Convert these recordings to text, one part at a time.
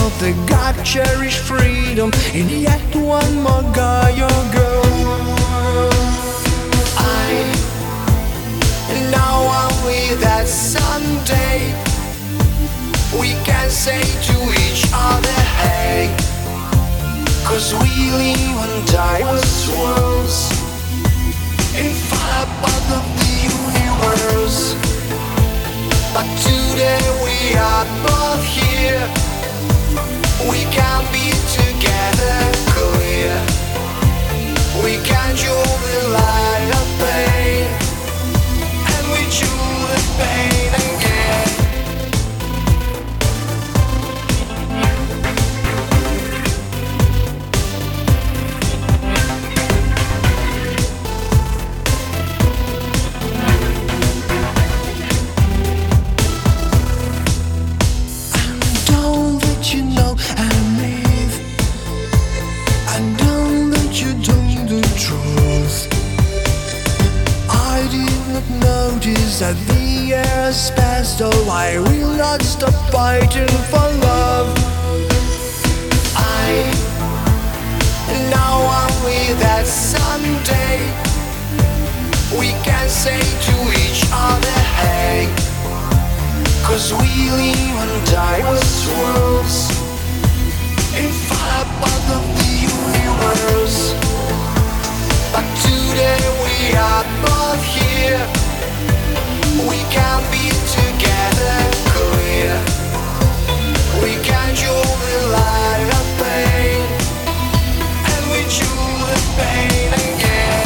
of the God-cherished freedom, and yet one more guy or girl. I know only that someday we can say to each other, hey, 'cause we live on diverse worlds in far above the universe. But today we are both here. We can be together clear. We can join the light of pain, and we choose the pain again. That the years passed, though I will not stop fighting for love. I know only that someday we can say to each other, hey, 'cause we live on diverse worlds in far above the universe. But today we are both here. We can be together clear. We can join the light of pain, and we choose the pain again.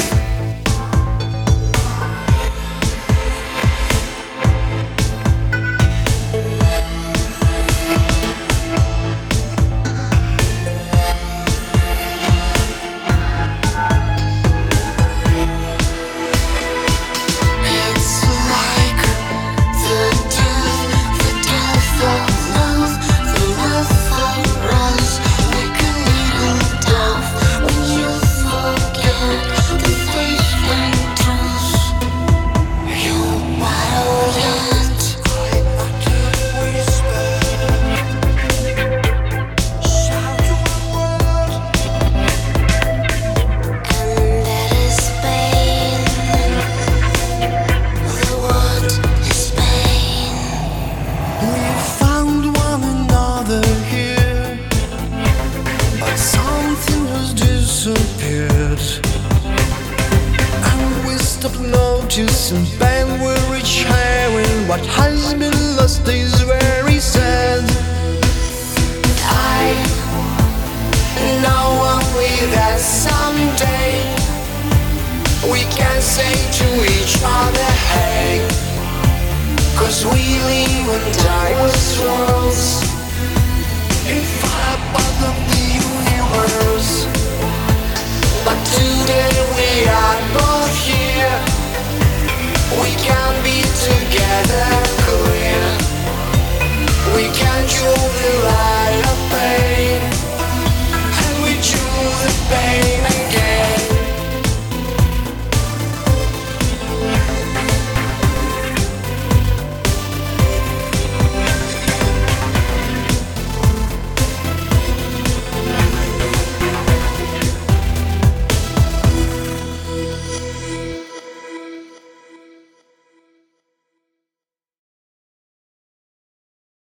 And bang will reach heaven. What has been lost is very sad. I know only that someday we can say to each other, hey, 'cause we live and die with